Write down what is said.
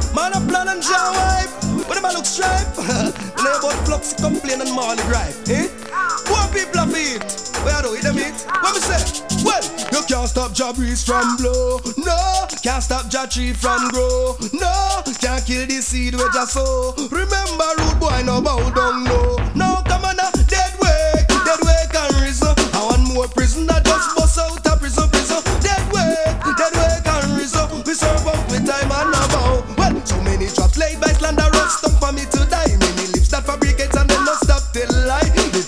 Man a plan and jaw wipe. When them a look stripe. When they about flux complain and Marley gripe. Eh? Poor people have it. Where I do it, them it. What me say? Well, you can't stop Jah breeze from blow. No, can't stop Jah tree from grow. No, can't kill the seed with Jah sow. Remember rude boy no bow down low. No